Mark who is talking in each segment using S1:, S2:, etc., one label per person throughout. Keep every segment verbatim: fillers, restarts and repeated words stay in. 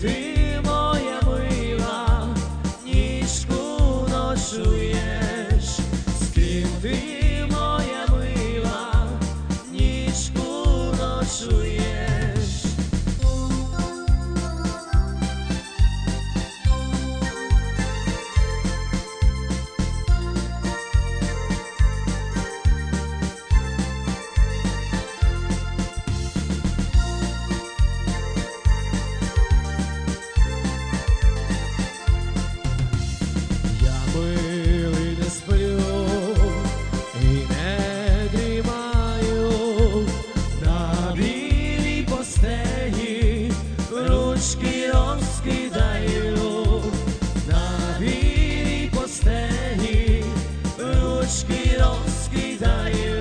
S1: ти, моя мила, ніжку ночуєш, з ким ти, моя мила, ніжку ночуєш. Ручки розкидаю на білій постелі, ручки розкидаю.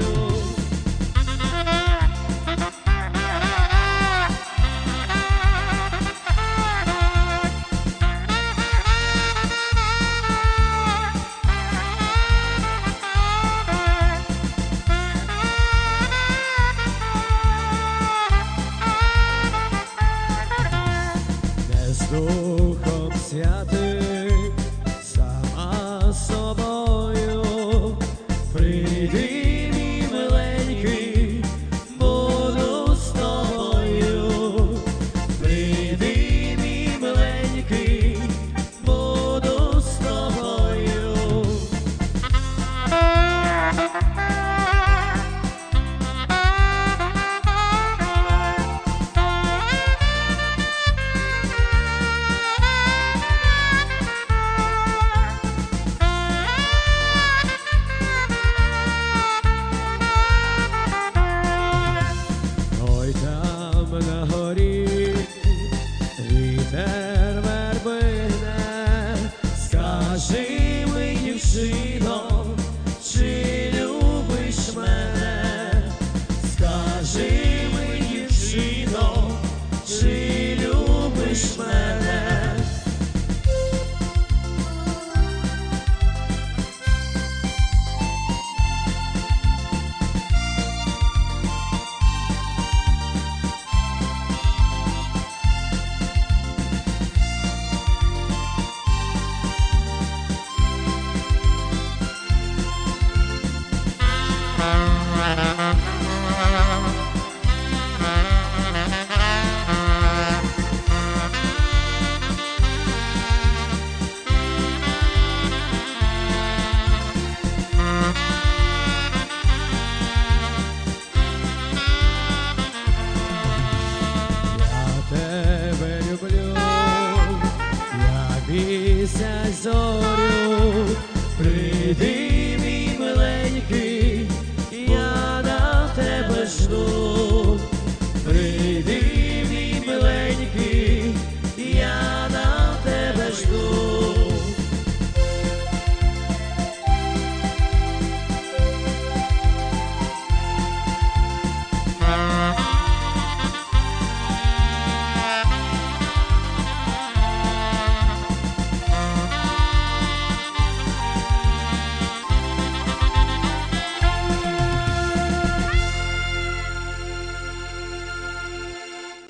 S1: З Духом Святим, сама собою, прийди, мій миленький, буду з тобою, прийди, мій миленький, буду з тобою. На горі вітер вербине, скажи мені, дівчино,